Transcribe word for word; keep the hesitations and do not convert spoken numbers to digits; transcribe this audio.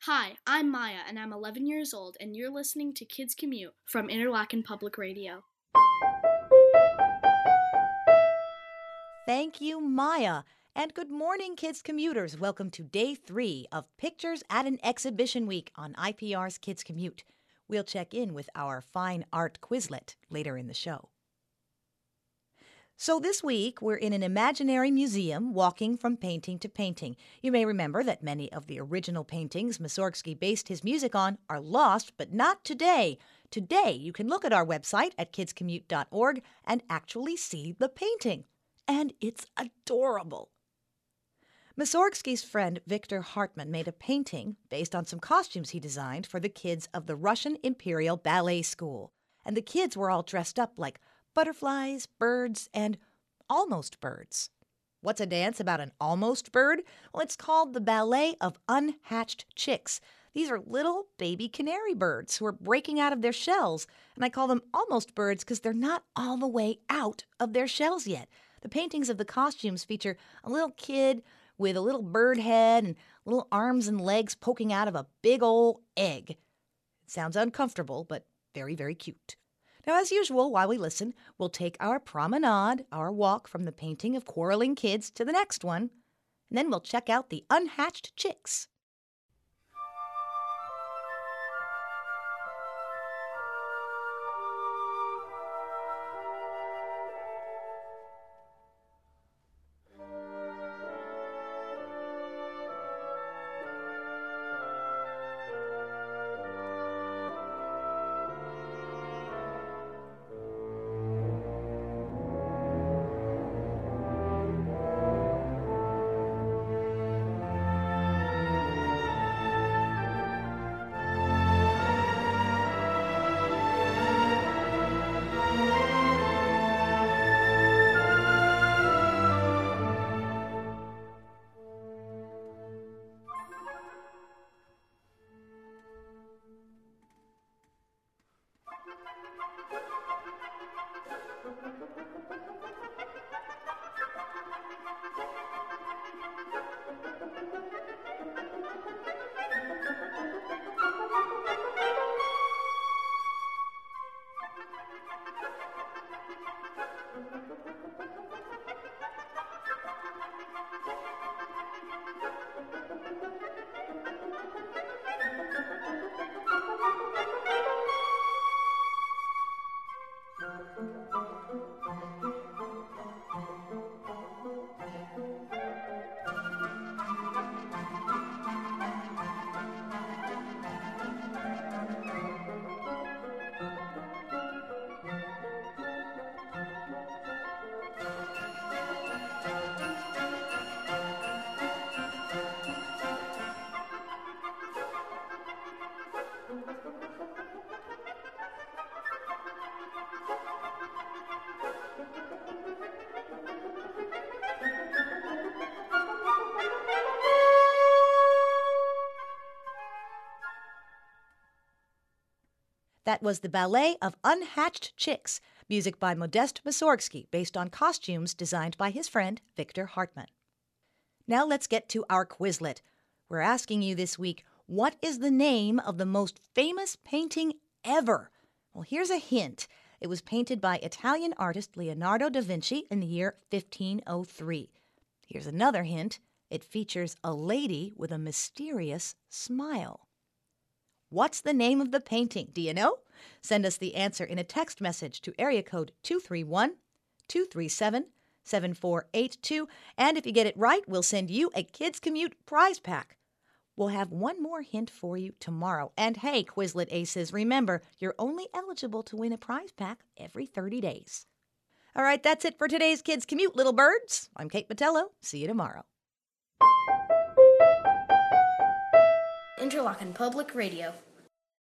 Hi, I'm Maya, and I'm eleven years old, and you're listening to Kids Commute from Interlaken Public Radio. Thank you, Maya. And good morning, Kids Commuters. Welcome to day three of Pictures at an Exhibition Week on I P R's Kids Commute. We'll check in with our fine art Quizlet later in the show. So this week, we're in an imaginary museum walking from painting to painting. You may remember that many of the original paintings Mussorgsky based his music on are lost, but not today. Today, you can look at our website at kids commute dot org and actually see the painting. And it's adorable. Mussorgsky's friend Victor Hartmann made a painting based on some costumes he designed for the kids of the Russian Imperial Ballet School. And the kids were all dressed up like butterflies, birds, and almost birds. What's a dance about an almost bird? Well, it's called the Ballet of Unhatched Chicks. These are little baby canary birds who are breaking out of their shells. And I call them almost birds because they're not all the way out of their shells yet. The paintings of the costumes feature a little kid with a little bird head and little arms and legs poking out of a big old egg. It sounds uncomfortable, but very, very cute. Now, as usual, while we listen, we'll take our promenade, our walk from the painting of quarreling kids to the next one, and then we'll check out the unhatched chicks. That was the Ballet of Unhatched Chicks, music by Modest Mussorgsky, based on costumes designed by his friend Victor Hartmann. Now let's get to our Quizlet. We're asking you this week, what is the name of the most famous painting ever? Well, here's a hint. It was painted by Italian artist Leonardo da Vinci in the year fifteen oh three. Here's another hint. It features a lady with a mysterious smile. What's the name of the painting? Do you know? Send us the answer in a text message to area code two three one, two three seven, seven four eight two. And if you get it right, we'll send you a Kids Commute prize pack. We'll have one more hint for you tomorrow. And hey, Quizlet Aces, remember, you're only eligible to win a prize pack every thirty days. All right, that's it for today's Kids Commute, little birds. I'm Kate Botello. See you tomorrow. Interlaken Public Radio.